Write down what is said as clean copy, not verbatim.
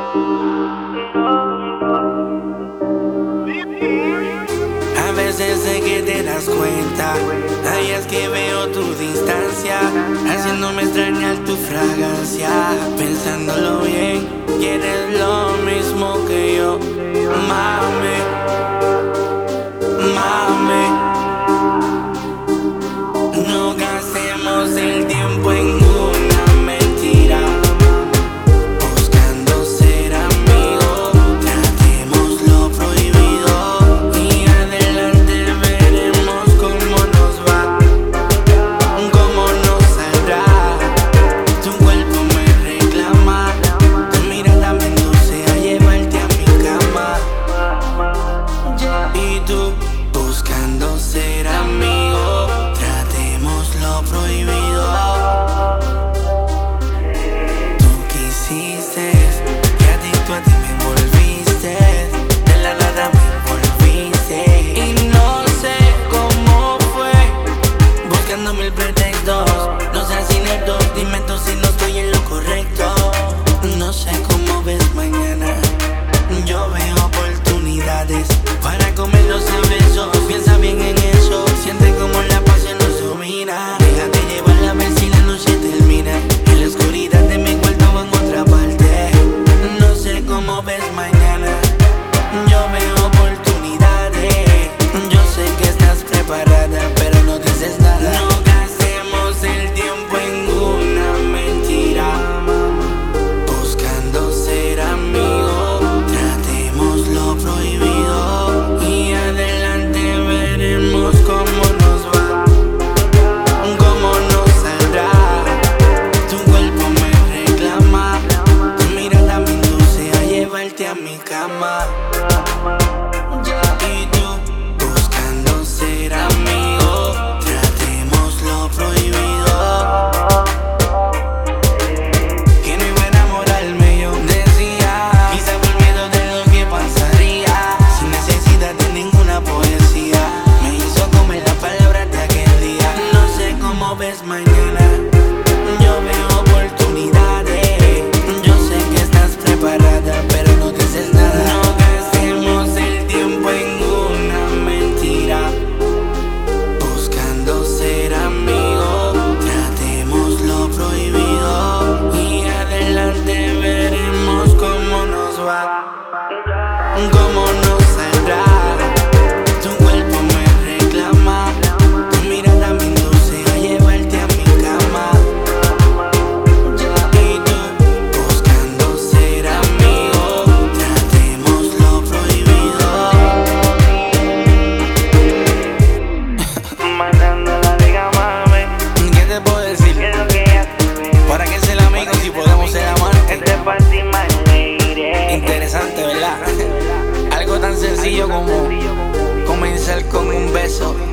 A veces sé que te das cuenta, hay es que veo tu distancia, haciéndome extrañar tu fragancia. Pensándolo bien, quieres lo mismo que yo, mami, mami. No gastemos el tiempo en una mentira, buscando ser amigos. Tratemos lo prohibido y adelante veremos cómo nos va, cómo nos saldrá. Tu cuerpo me reclama, tu mirada me induce a llevarte a mi cama. Y tú buscando ser amigo, lo prohibido. Tú quisiste, que adicto a ti me volviste, de la nada me volviste. Y no sé cómo fue, buscando mil pretextos. No seas inepto, dime tú si no estoy en lo correcto. No sé cómo ves mañana, yo veo oportunidades para comerlos a besos. Piensa bien en eso, siente como la pasión nos domina. Déjate llevar a ver si la noche termina. En la oscuridad de mi cuarto o en otra parte. No sé cómo ves mañana, yo veo oportunidades. Yo sé que estás preparada, pero no dices nada. No gastemos el tiempo en una mentira, buscando ser amigos. Tratemos lo prohibido y adelante veremos cómo nos va, cómo nos saldrá. Tu cuerpo me reclama, tu mirada me induce a llevarte a mi cama. Y tú buscando ser amigo, tratemos lo prohibido. Que no iba a enamorarme, yo decía, quizá por miedo de lo que pasaría, sin necesidad de ninguna poesía. Me hizo comer las palabras de aquel día. No sé cómo ves mañana, yo veo oportunidades. Yo sé que estás preparada, pero no dices nada. No gastemos el tiempo en una mentira, buscando ser amigos. Tratemos lo prohibido y adelante veremos cómo nos va, cómo nos saldrá. Tu cuerpo me reclama, tu mirada me induce a llevarte a mi cama. Y tú buscando ser amigo, tratemos lo prohibido. Matando la liga, mami. ¿Qué te puedo decir? ¿Qué es lo que hace? ¿Para qué ser amigos si podemos ser amantes? Este es para ti, my lady. Interesante, ¿verdad? Algo tan sencillo como comenzar con un beso